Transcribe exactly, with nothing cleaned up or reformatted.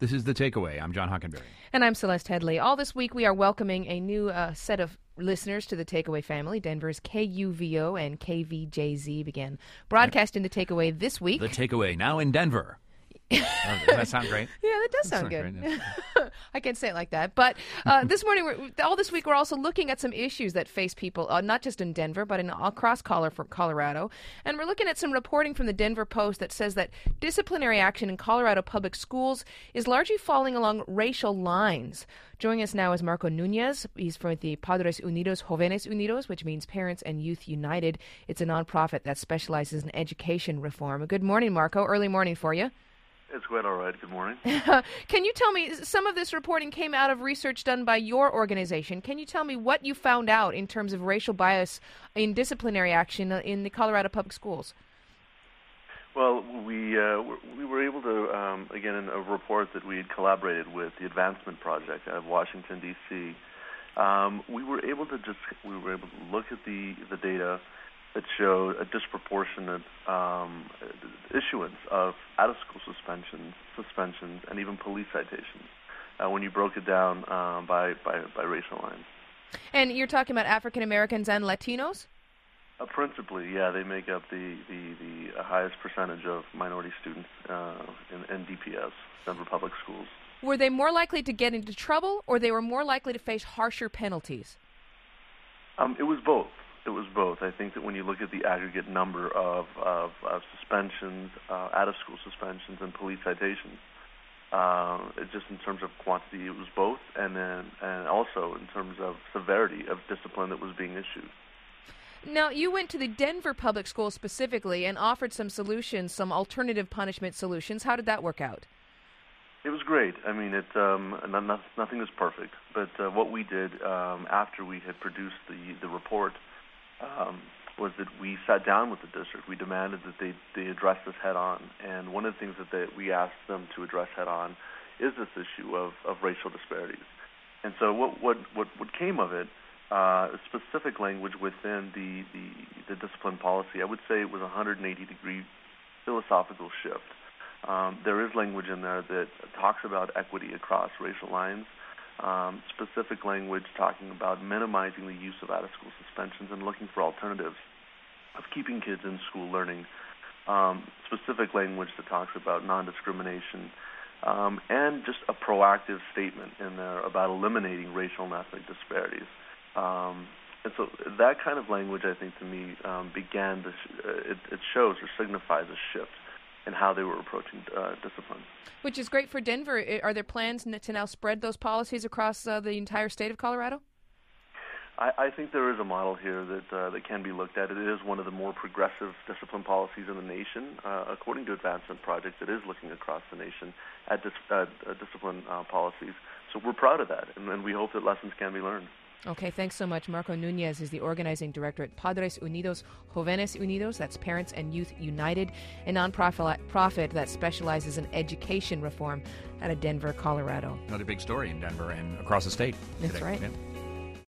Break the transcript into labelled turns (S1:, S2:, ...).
S1: This is The Takeaway. I'm John Hockenberry.
S2: And I'm Celeste Headley. All this week, we are welcoming a new uh, set of listeners to The Takeaway family. Denver's K U V O and K V J Z began broadcasting The Takeaway this week.
S1: The Takeaway, now in Denver. Oh, doesn't that sound great?
S2: Yeah, that does sound good. I can't say it like that. But uh, this morning, we're, all this week, we're also looking at some issues that face people, uh, not just in Denver, but in across Colorado. And we're looking at some reporting from the Denver Post that says that disciplinary action in Colorado public schools is largely falling along racial lines. Joining us now is Marco Nunez. He's from the Padres Unidos, Jóvenes Unidos, which means Parents and Youth United. It's a nonprofit that specializes in education reform. Good morning, Marco. Early morning for you.
S3: It's going all right. Good morning.
S2: Can you tell me, some of this reporting came out of research done by your organization. Can you tell me what you found out in terms of racial bias in disciplinary action in the Colorado public schools?
S3: Well, we uh, we were able to, um, again, in a report that we had collaborated with the Advancement Project out of Washington, D C, um, we were able to just, we were able to look at the, the data that showed a disproportionate um, issuance of out-of-school suspensions, suspensions, and even police citations uh, when you broke it down um, by, by, by racial lines.
S2: And you're talking about African Americans and Latinos?
S3: Uh, principally, yeah, they make up the, the, the highest percentage of minority students uh, in, in D P S, Denver Public Schools.
S2: Were they more likely to get into trouble, or they were more likely to face harsher penalties?
S3: Um, it was both. It was both. I think that when you look at the aggregate number of, of, of suspensions, uh, out-of-school suspensions, and police citations, uh, it just in terms of quantity, it was both, and then and also in terms of severity of discipline that was being issued.
S2: Now, you went to the Denver Public Schools specifically and offered some solutions, some alternative punishment solutions. How did that work out?
S3: It was great. I mean, it um, not, nothing is perfect, but uh, what we did um, after we had produced the the report Um, was that we sat down with the district. We demanded that they, they address this head on. And one of the things that they, we asked them to address head on is this issue of, of racial disparities. And so what what, what, what came of it, uh, specific language within the, the, the discipline policy, I would say it was a one hundred eighty degree philosophical shift. Um, there is language in there that talks about equity across racial lines. Um, specific language talking about minimizing the use of out-of-school suspensions and looking for alternatives of keeping kids in school learning. Um, specific language that talks about non-discrimination um, and just a proactive statement in there about eliminating racial and ethnic disparities. Um, and so that kind of language, I think, to me, um, began to sh- it, it shows or signifies a shift and how they were approaching uh, discipline.
S2: Which is great for Denver. Are there plans to now spread those policies across uh, the entire state of Colorado?
S3: I, I think there is a model here that uh, that can be looked at. It is one of the more progressive discipline policies in the nation. Uh, according to Advancement Project, it is looking across the nation at dis- uh, uh, discipline uh, policies. So we're proud of that, and, and we hope that lessons can be learned.
S2: Okay, thanks so much. Marco Nunez is the organizing director at Padres Unidos, Jóvenes Unidos, that's Parents and Youth United, a nonprofit profit that specializes in education reform out of Denver, Colorado.
S1: Another big story in Denver and across the state.
S2: That's
S1: today.
S2: right.
S1: Yeah.